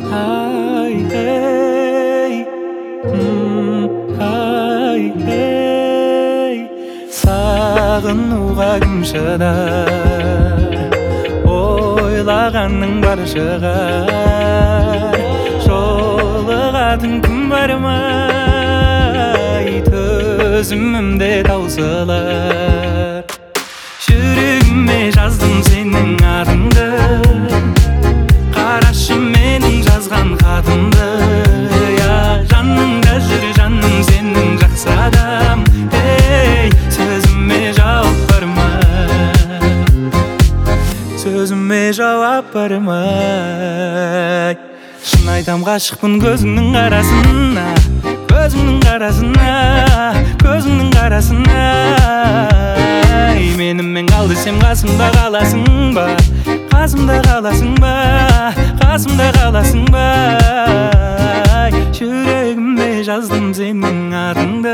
Ay, hey, ay, hey. Сағынуға кім шыдар, ойлағанның бар шығар. Жолығатын күн бар ма, төзімімде таусылар. Жүрегіме жаздым сенің атыңды, қарашы менің жазған хатымды. Жаныңда жүр жаным сенің жақсы адам. Ей, сөзіме жауап бар ма, сөзіме жауап бар ма? Шын айтам ғашықпын көзіңнің қарасына, көзіңнің қарасына, көзіңнің қарасына. Менімен қал десем қасымда қаласың ба, қасымда қаласың ба, қасымда қаласың ба? Жүрегіме жаздым сенің атыңды,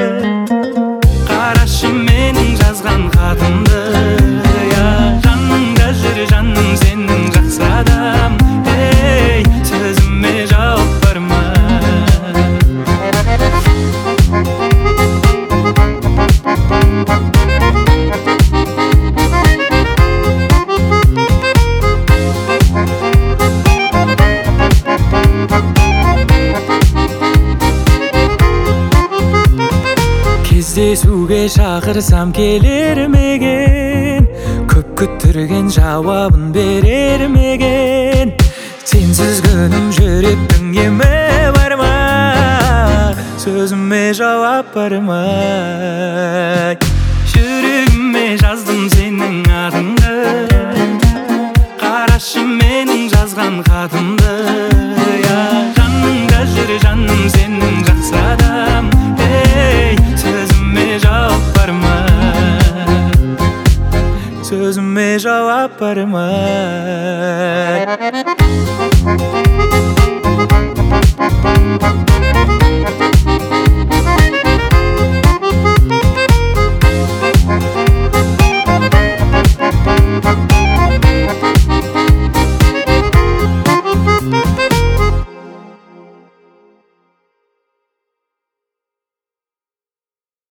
қарашы менің жазған хатымды. Жаныңда жүр жаным сенің жақсы адам. Ей, сөзіме жауап бар ма? Кездесуге шақырсам келер мекен, көп күттірген жауабын берер мекен? Сенсіз күнім жүректің емі бар ма, сөзіме жауап бар ма? Жүрегіме жаздым сенің атыңды, қарашы менің жазған хатымды. Жаныңда жүр жаным сенің жақсы адам. Ей, сөзіме жауап бар ма, сөзіме жауап бар ма?